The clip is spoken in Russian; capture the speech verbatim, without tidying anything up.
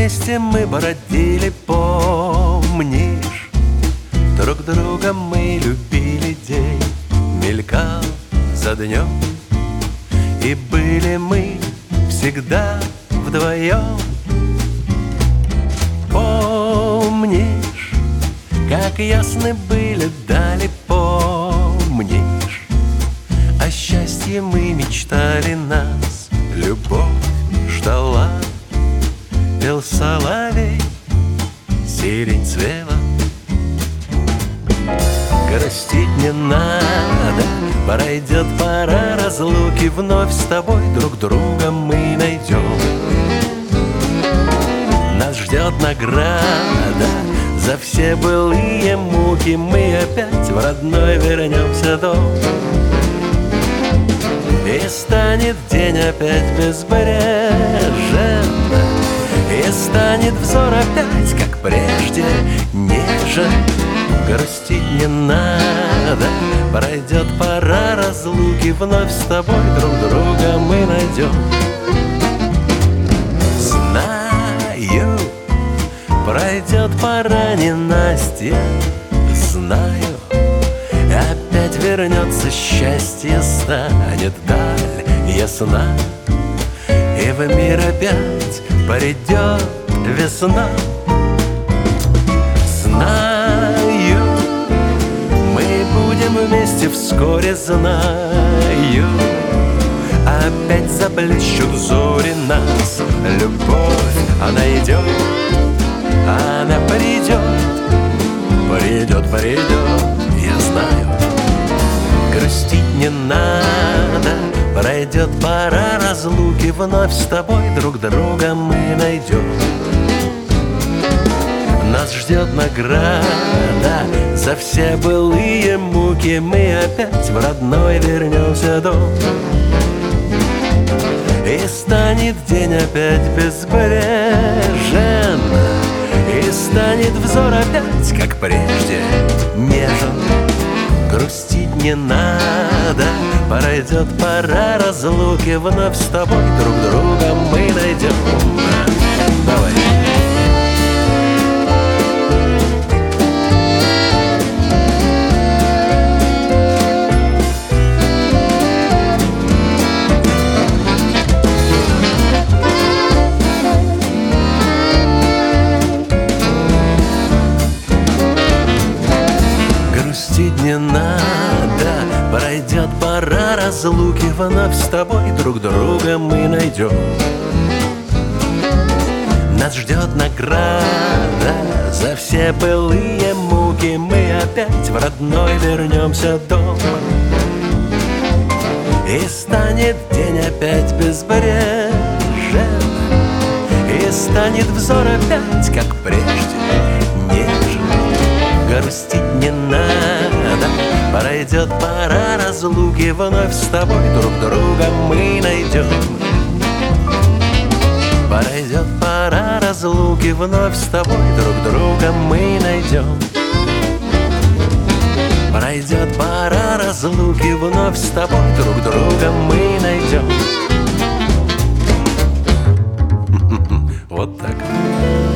вместе мы бродили, помнишь? Друг друга мы любили, день мелькал за днем, и были мы всегда вдвоем. Помнишь, как ясны были дали, помнишь? О счастье мы мечтали, нас любовь ждала. Пел соловей, сирень цвела. Грустить не надо, пройдет пора разлуки, вновь с тобой друг друга мы найдем. Нас ждет награда за все былые муки, мы опять в родной вернемся дом. И станет день опять безбрежен, и станет взор опять, как прежде, нежен. Грустить не надо, пройдет пора разлуки, вновь с тобой друг друга мы найдем. Знаю, пройдет пора ненастья, знаю, опять вернется счастье, станет даль ясна, и в мир опять придет весна. Знаю, мы будем вместе вскоре, знаю, опять заблещут зори нас. Любовь, она идет, она придет, придет, придет, я знаю. Грустить не надо, пройдет пора разлуки, вновь с тобой друг друга мы найдем. Нас ждет награда за все былые муки, мы опять в родной вернемся дом. И станет день опять безбрежен, и станет взор опять, как прежде, нежен. Грустить не надо, пройдет пора разлуки, вновь с тобой друг друга мы найдем. Давай. Грустить не надо, пройдет пора разлуки, вновь с тобой друг друга мы найдем. Нас ждет награда за все былые муки, мы опять в родной вернемся дом. И станет день опять безбрежен, и станет взор опять, как прежде, нежен. Грустить не надо, пройдет пора разлуки, вновь с тобой друг друга мы найдем. Пройдет пора разлуки, вновь с тобой друг друга мы найдем. Пройдет пора разлуки, вновь с тобой друг друга мы найдем. Вот так.